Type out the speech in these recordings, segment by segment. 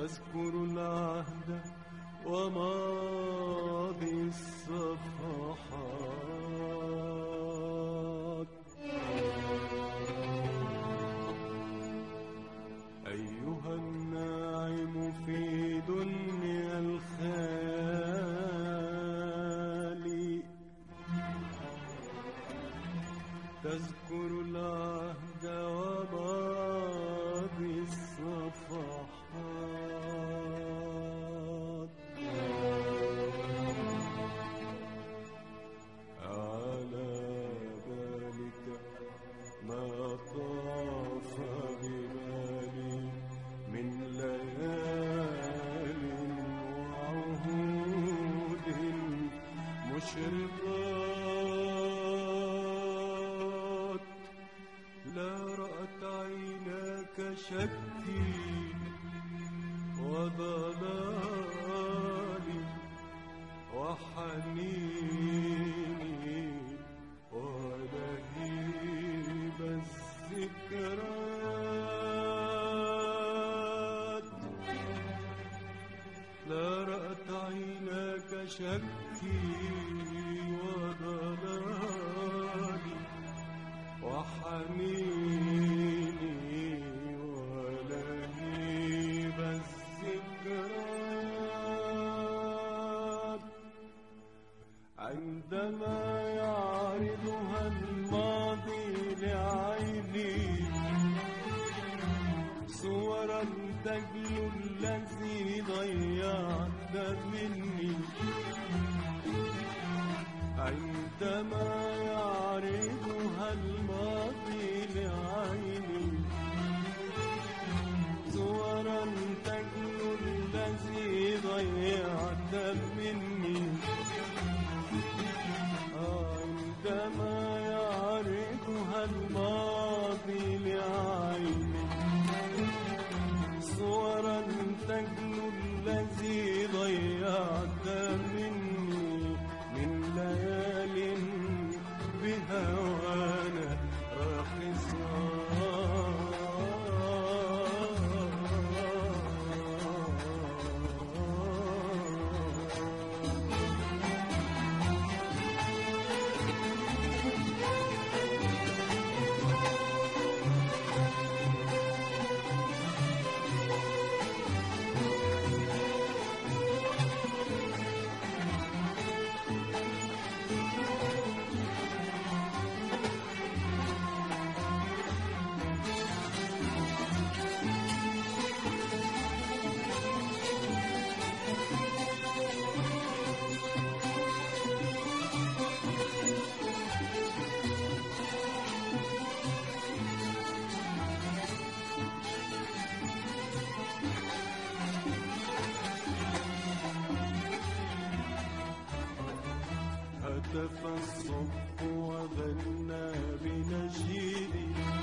تذكر العهد وماضي الصفحات. أيها الناعم في دنيا الخيال، تذكر العهد وماضي الصفحات. على بالك ما طاف ببالي من ليال وعهود مشرقات. لا رأت عيناك شكي وضلالي وحنيني ولهيب الذكريات. لا رأت عيناك شكي وضلالي وحنيني ولهيب الذكريات. عندما يعرضها الماضي لعيني صورا تجلو الذي ضيعت مني. عندما يعرضها الماضي لعيني صورا تجلو الذي ضيعت مني. عندما يعرضها الماضي لعيني صورا تجلو الذي ضيعت مني من ليال بهوانا راخصات. هتف الصبح وغنى بنشيدي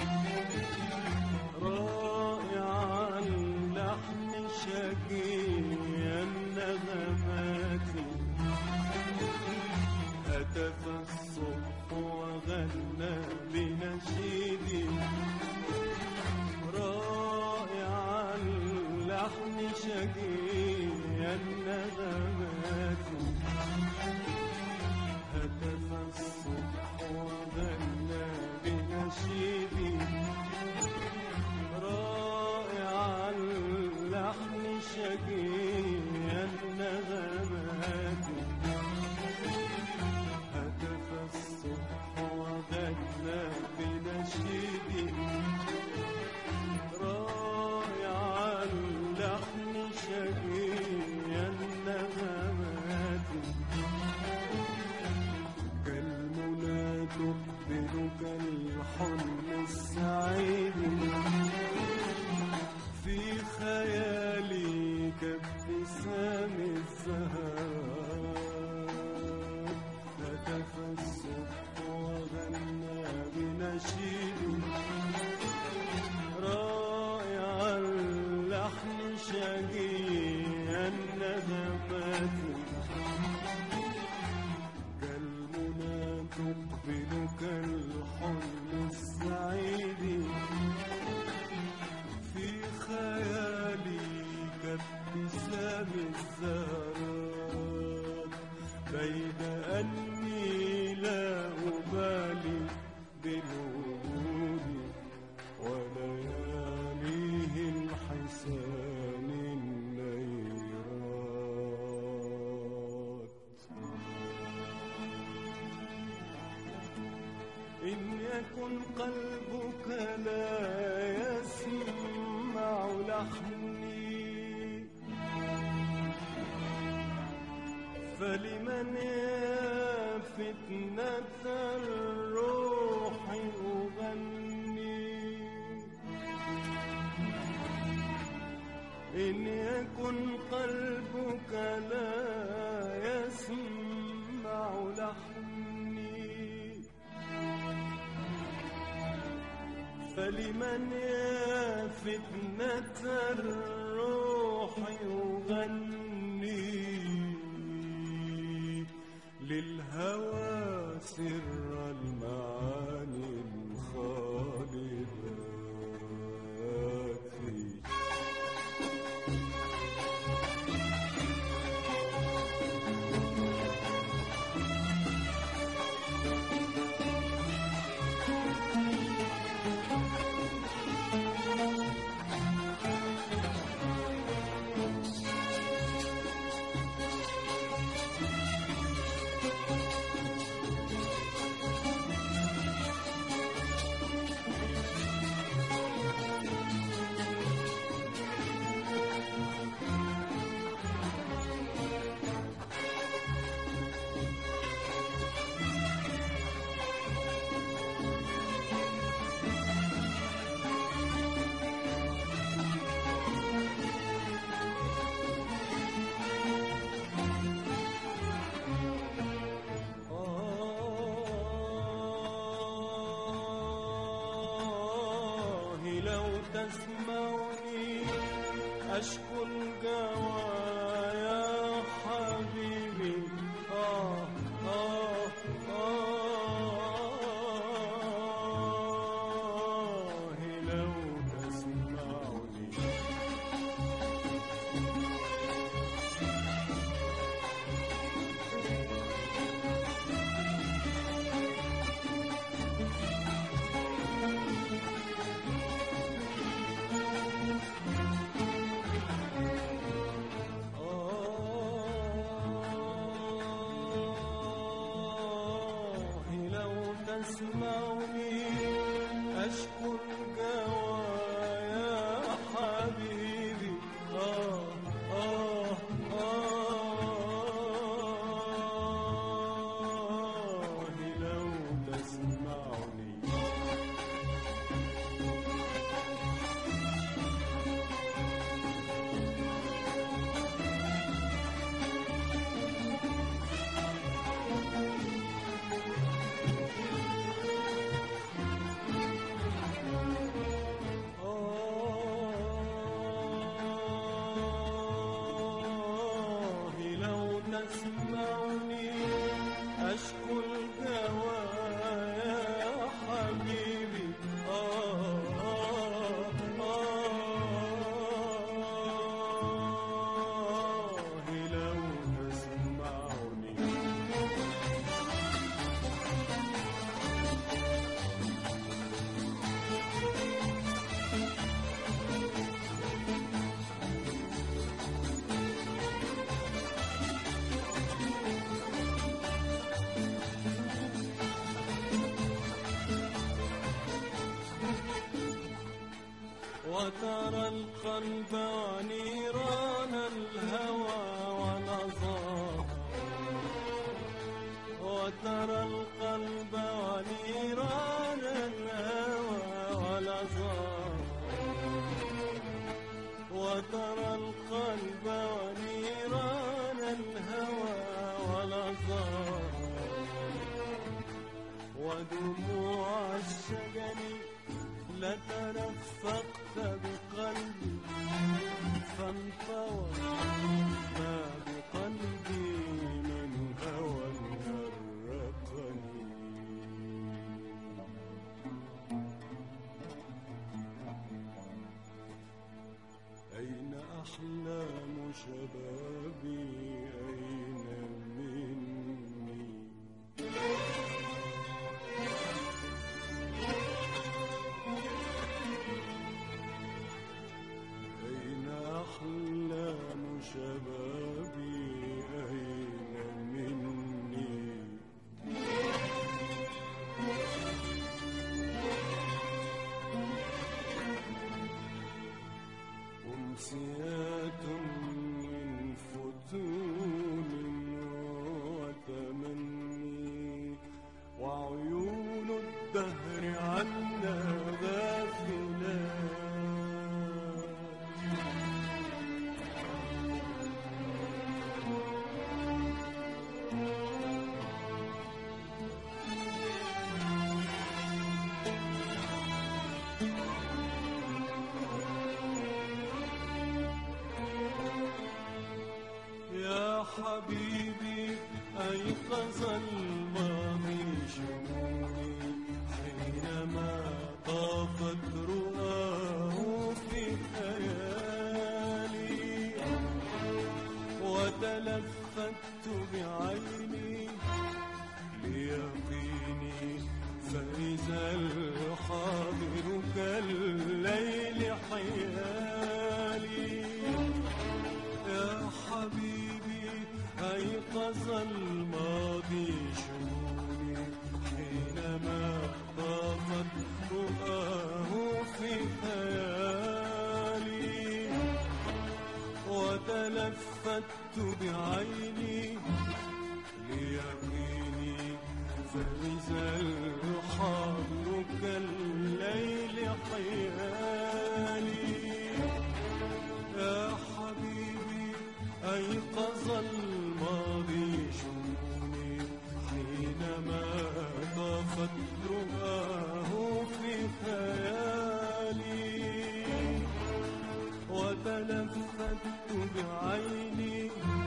رائع اللحن شقي النغمات. هتف الصبح وغنى بنشيدي رائع اللحن شقي النغمات. هتف الصبح وغنى بنشيدي رائع اللحن شقي النغمات. هتف الصبح وغنى بنشيدي رائع اللحن شقي النغمات. تقبل كالحلم السعيد في خيالي كابتسام الذهب. هتف الصبح وغنى بنشيدي رائع اللحن شقي النغمات. تقبل كالحلم السعيد في خيالي كأني لا أبالي بالوجود ولياليه الحسان النيرات. إن يكن قلبك لا يسمع لحني فلمن يا فتنة الروح أغني. إن يكن قلبك لا يسمع لحني فلمن يا فتنة الروح أغني. للهوى سر المعاني الخالدات فيه. تسمعني أشكو الجوى يا حبيبي. لو تسمعني تسمعني أشكو الجوى يا حبيبي. لو تسمعني تسمعني أشكو الجوى يا حبيبي. لو تسمعني وترى القلب ونيران الهوى ونظر. وترى القلب ونيران الهوى ونظر. وترى القلب ونيران الهوى ونظر. ودموع الشجن لترفقت بقلبي فانطوى ما بقلبي من هوى غرقني. أين أحلام شبابي أين مني أيقظ الماضي شموعي حينما طافت رؤاه في خيالي وتلفت بعيني ليقيني فإذا الحاضر كالليل حيالي يا حبيبي أيقظ الماضي شموعي حينما طافت رؤاه في خيالي وتلفت بعيني ليقيني فإذا الحاضر كالليل حيالي يا حبيبي أيقظ الماضي شموعي حينما طافت رؤاه في خيالي وتلفت بعيني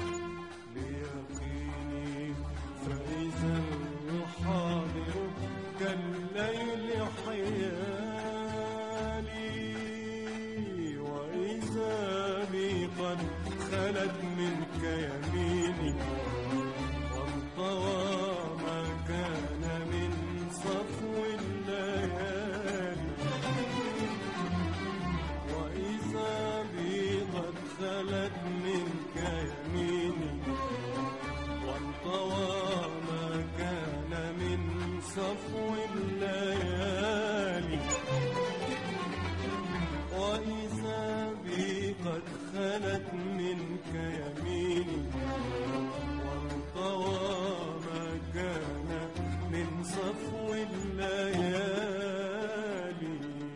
ليقيني فإذا الحاضر كالليل حيالي وإذا بي قد خلت منك يميني وانطوى ما كان من صفو الليالي وإذا بي قد خلت منك يميني وانطوى ما كان من صفو الليالي وإذا بي قد خلت منك يميني وانطوى ما كان من صفو الليالي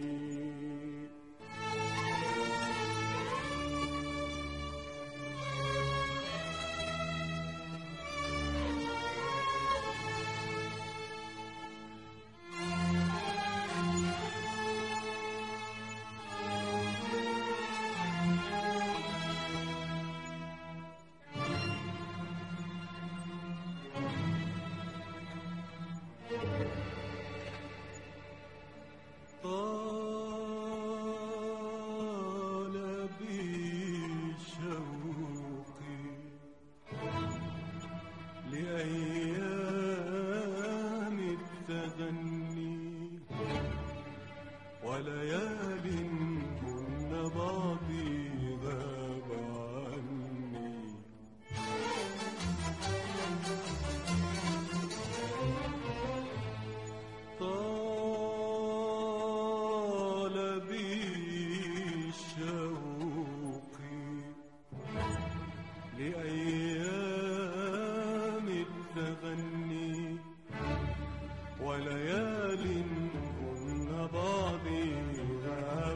طال بي شوقي لأيام التغني وليال كن بعضي غاب عني طال بي شوقي لأيام التغني وليال كن بعضي غاب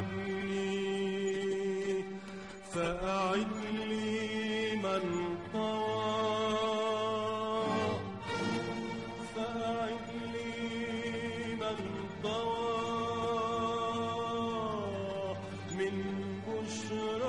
عني فأعد لي من طوى فأعد لي من طوى من بشرى